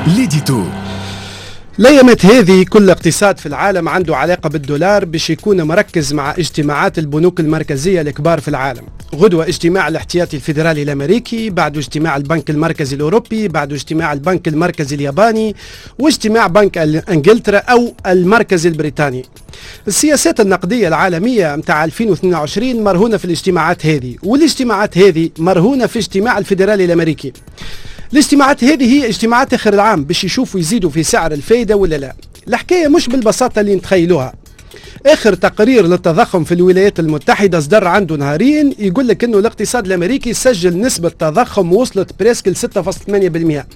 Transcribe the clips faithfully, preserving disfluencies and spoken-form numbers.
ليديتو. الايامات هذه كل اقتصاد في العالم عنده علاقة بالدولار باش يكون مركز مع اجتماعات البنوك المركزية الكبار في العالم. غدوة اجتماع الاحتياطي الفيدرالي الامريكي، بعده اجتماع البنك المركزي الاوروبي، بعده اجتماع البنك المركزي الياباني، واجتماع بنك انجلترا او المركزي البريطاني. السياسات النقدية العالمية متاع ألفين واثنين وعشرين مرهونة في الاجتماعات هذه، والاجتماعات هذه مرهونة في اجتماع الفيدرالي الامريكي. الاجتماعات هذه هي اجتماعات اخر العام باش يشوفوا يزيدوا في سعر الفايدة ولا لا. الحكاية مش بالبساطة اللي نتخيلوها. اخر تقرير للتضخم في الولايات المتحدة صدر عنده نهارين يقول لك انه الاقتصاد الامريكي سجل نسبة تضخم وصلت بريسك ل ستة فاصلة ثمانية بالمئة،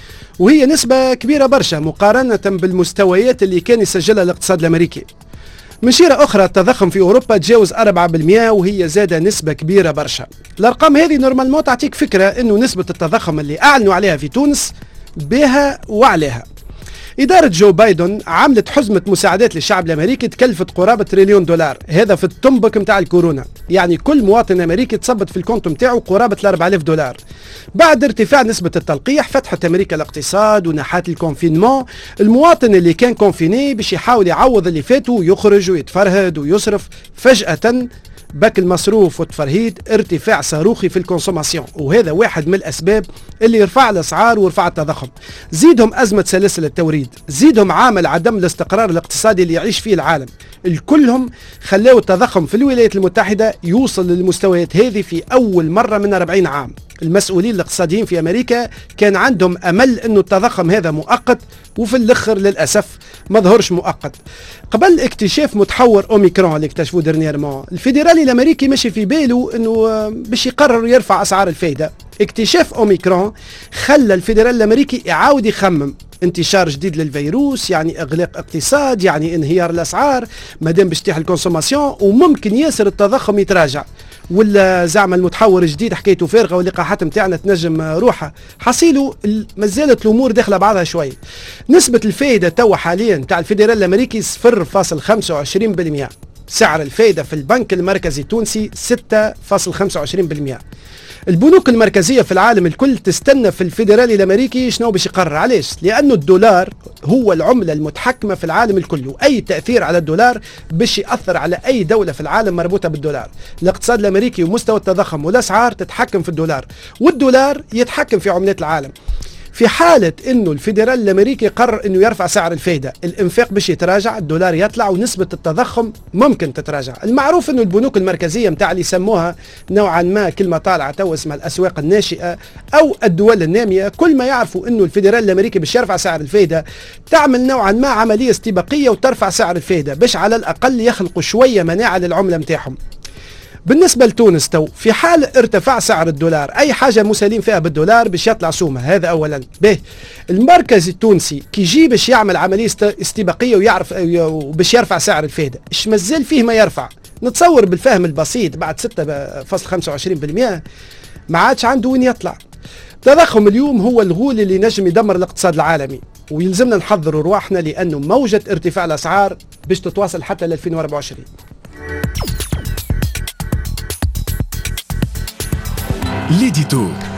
وهي نسبة كبيرة برشا مقارنة بالمستويات اللي كان يسجلها الاقتصاد الامريكي. من شيرة أخرى التضخم في أوروبا تجاوز أربعة بالمئة وهي زادة نسبة كبيرة برشا. الأرقام هذه نورمالمون تعطيك فكرة أنه نسبة التضخم اللي أعلنوا عليها في تونس بها وعليها. إدارة جو بايدن عملت حزمة مساعدات للشعب الأمريكي تكلفت قرابة تريليون دولار، هذا في التنبك متاع الكورونا، يعني كل مواطن أمريكي تصبت في الكونت متاعه قرابة أربعة آلاف دولار. بعد ارتفاع نسبة التلقيح فتحت أمريكا الاقتصاد ونحات الكونفينمون، المواطن اللي كان كونفيني باش يحاول يعوض اللي فاته ويخرج ويتفرهد ويصرف، فجأة باك المصروف والتفرهيد ارتفاع صاروخي في الكونسوماسيون، وهذا واحد من الأسباب اللي يرفع الأسعار ورفع التضخم. زيدهم أزمة سلاسل التوريد، زيدهم عامل عدم الاستقرار الاقتصادي اللي يعيش فيه العالم، الكلهم خلاو التضخم في الولايات المتحدة يوصل للمستويات هذه في أول مرة من أربعين عام. المسؤولين الاقتصاديين في أمريكا كان عندهم أمل أنه التضخم هذا مؤقت، وفي الأخر للأسف ما ظهرش مؤقت. قبل اكتشاف متحور أوميكرون اللي اكتشفوه درنيرمون، الفيدرالي الأمريكي ماشي في باله أنه باش يقرر يرفع أسعار الفايدة. اكتشاف أوميكرون خلى الفيدرالي الأمريكي يعاود يخمم، انتشار جديد للفيروس يعني اغلاق اقتصاد، يعني انهيار الاسعار، مادام باش تحل الكونسوماسيون وممكن ياسر التضخم يتراجع، ولا زعما المتحور الجديد حكايته فارغه واللقاحات نتاعنا تنجم روحها. حصيله مازالت الامور داخله بعضها شوي. نسبه الفائده توا حاليا تاع الفيدرالي الامريكي صفر فاصلة خمسة وعشرين بالمئة، سعر الفائده في البنك المركزي التونسي ستة فاصلة خمسة وعشرين بالمئة. البنوك المركزية في العالم الكل تستنى في الفيدرالي الأمريكي شنو باش يقرر. علاش؟ لأنه الدولار هو العملة المتحكمة في العالم الكل، وأي تأثير على الدولار باش يأثر على أي دولة في العالم مربوطة بالدولار. الاقتصاد الأمريكي ومستوى التضخم والأسعار تتحكم في الدولار، والدولار يتحكم في عملات العالم. في حالة انه الفيدرالي الامريكي قرر انه يرفع سعر الفايدة، الانفاق باش يتراجع، الدولار يطلع، ونسبة التضخم ممكن تتراجع. المعروف انه البنوك المركزية متاع اللي يسموها نوعا ما كلمة طالعة تو اسمها الاسواق الناشئة او الدول النامية، كل ما يعرفوا انه الفيدرالي الامريكي باش يرفع سعر الفايدة تعمل نوعا ما عملية استباقية وترفع سعر الفايدة باش على الاقل يخلقوا شوية مناعة للعملة متاعهم. بالنسبة لتونس تو في حال ارتفاع سعر الدولار، أي حاجة مسالين فيها بالدولار باش يطلع سومة، هذا أولا. به المركز التونسي كي يجي باش يعمل عملية استباقية ويعرف باش يرفع سعر الفايدة، إيش مازال فيه ما يرفع؟ نتصور بالفهم البسيط بعد ستة فاصلة خمسة وعشرين بالمئة ما عادش عنده وين يطلع. التضخم اليوم هو الغول اللي نجم يدمر الاقتصاد العالمي، ويلزمنا نحضروا رواحنا لأنه موجة ارتفاع الأسعار باش تتواصل حتى ل ألفين وأربعة وعشرين. ليديتو.